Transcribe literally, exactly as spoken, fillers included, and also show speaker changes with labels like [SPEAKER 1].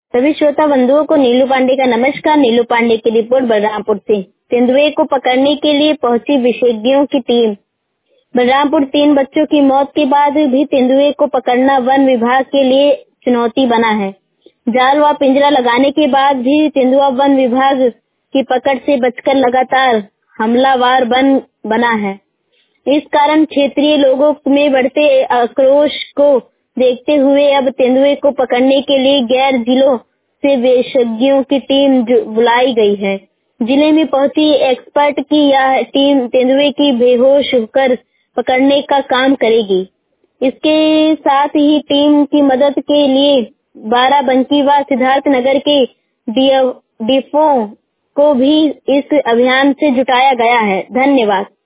[SPEAKER 1] सभी श्रोता बंधुओं को नीलू पांडे का नमस्कार। नीलू पांडे की रिपोर्ट बलरामपुर से। तेंदुए को पकड़ने के लिए पहुंची विशेषज्ञों की टीम। बलरामपुर तीन बच्चों की मौत के बाद भी तेंदुए को पकड़ना वन विभाग के लिए चुनौती बना है। जाल व पिंजरा लगाने के बाद भी तेंदुआ वन विभाग की पकड़ से बचकर लगातार हमलावर बन बना है। इस कारण क्षेत्रीय लोगों में बढ़ते आक्रोश को देखते हुए अब तेंदुए को पकड़ने के लिए गैर जिलों से विशेषज्ञों की टीम बुलाई गई है। जिले में पहुंची एक्सपर्ट की यह टीम तेंदुए की बेहोश होकर पकड़ने का काम करेगी। इसके साथ ही टीम की मदद के लिए बाराबंकी व सिद्धार्थनगर के डीएफओ को भी इस अभियान से जुटाया गया है। धन्यवाद।